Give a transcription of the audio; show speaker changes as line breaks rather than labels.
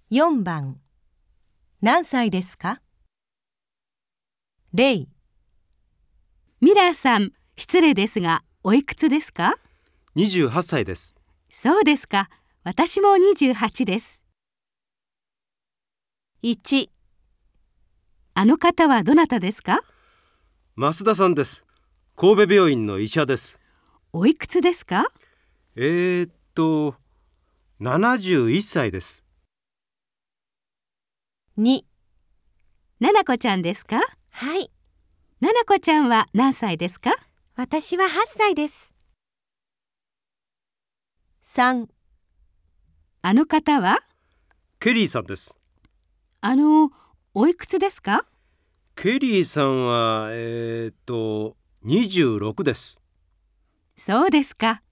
4番、何歳ですか？0、
ミラーさん、失礼ですが、おいくつですか？
28歳です。
そうですか。私も28です。
1、
あの方はどなたですか？
増田さんです。神戸病院の医者です。
おいくつですか？
71歳です。
2、
ななこちゃんですか？
はい、
ななこちゃんは何歳ですか？
私は8歳です。3、
ケリーさんです。
おいくつですか？
ケリーさんは26です。
そうですか。